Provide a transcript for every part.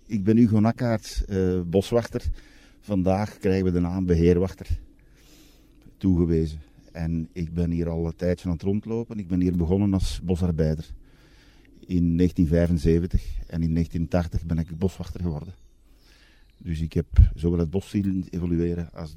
Ik ben Hugo Nakkaerts, boswachter. Vandaag krijgen we de naam beheerwachter toegewezen. En ik ben hier al een tijdje aan het rondlopen. Ik ben hier begonnen als bosarbeider in 1975 en in 1980 ben ik boswachter geworden. Dus ik heb zowel het bos zien evolueren als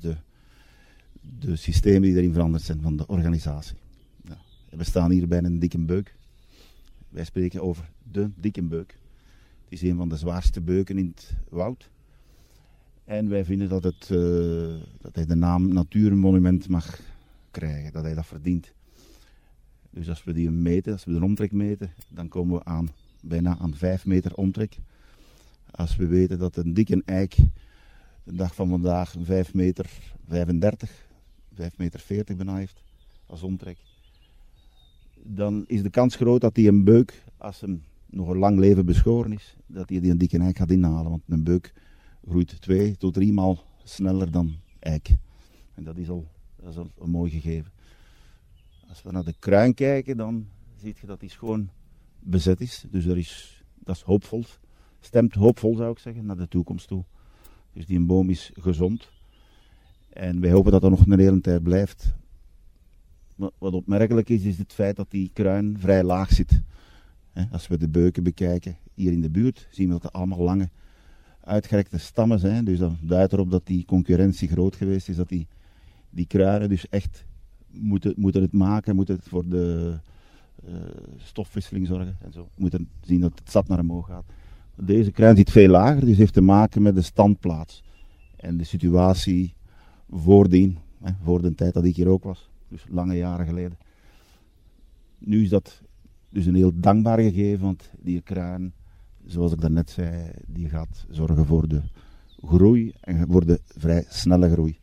de systemen die erin veranderd zijn van de organisatie. Ja. We staan hier bij een dikke beuk. Wij spreken over de dikke beuk. Het is een van de zwaarste beuken in het woud. En wij vinden dat hij de naam natuurmonument mag krijgen, dat hij dat verdient. Dus als we die meten, als we de omtrek meten, dan komen we bijna aan 5 meter omtrek. Als we weten dat een dikke eik de dag van vandaag 5,35 meter, 5,40 meter bijna heeft als omtrek, dan is de kans groot dat die een beuk, als hem nog een lang leven beschoren is, dat hij die een dikke eik gaat inhalen. Want een beuk groeit 2 tot 3 maal sneller dan eik. En dat is al een mooi gegeven. Als we naar de kruin kijken, dan zie je dat die schoon bezet is. Dus dat is hoopvol. Stemt hoopvol, zou ik zeggen, naar de toekomst toe. Dus die boom is gezond. En wij hopen dat dat nog een hele tijd blijft. Wat opmerkelijk is het feit dat die kruin vrij laag zit. Als we de beuken bekijken hier in de buurt, zien we dat er allemaal lange, uitgerekte stammen zijn. Dus dat duidt erop dat die concurrentie groot geweest is. Dat die kruinen dus echt moeten het maken, moeten het voor de stofwisseling zorgen. En zo. Moeten zien dat het zat naar omhoog gaat. Deze kruin zit veel lager, dus heeft te maken met de standplaats. En de situatie voordien, voor de tijd dat ik hier ook was. Dus lange jaren geleden. Nu is dat dus een heel dankbaar gegeven, want die kruin, zoals ik daarnet zei, die gaat zorgen voor de groei en voor de vrij snelle groei.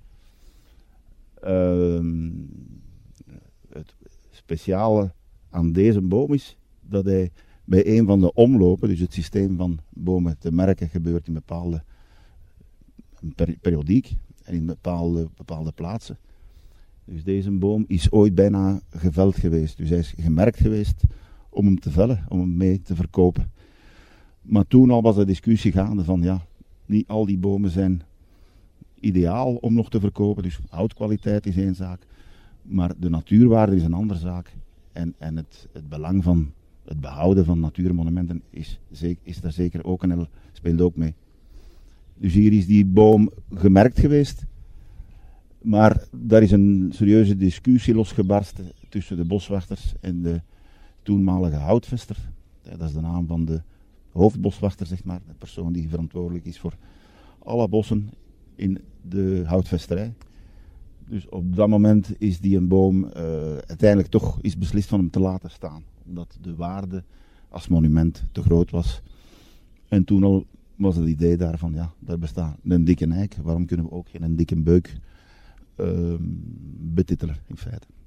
Het speciale aan deze boom is dat hij bij een van de omlopen, dus het systeem van bomen te merken, gebeurt in bepaalde periodiek en in bepaalde plaatsen. Dus deze boom is ooit bijna geveld geweest. Dus hij is gemerkt geweest om hem te vellen, om hem mee te verkopen. Maar toen al was de discussie gaande van ja, niet al die bomen zijn ideaal om nog te verkopen. Dus houtkwaliteit is één zaak, maar de natuurwaarde is een andere zaak. En het belang van het behouden van natuurmonumenten is daar zeker ook speelt ook mee. Dus hier is die boom gemerkt geweest. Maar daar is een serieuze discussie losgebarsten tussen de boswachters en de toenmalige houtvester. Dat is de naam van de hoofdboswachter, zeg maar. De persoon die verantwoordelijk is voor alle bossen in de houtvesterij. Dus op dat moment is die een boom uiteindelijk toch is beslist van hem te laten staan. Omdat de waarde als monument te groot was. En toen al was het idee daarvan, ja, daar bestaat een dikke eik. Waarom kunnen we ook geen dikke beuk betitelen in feite.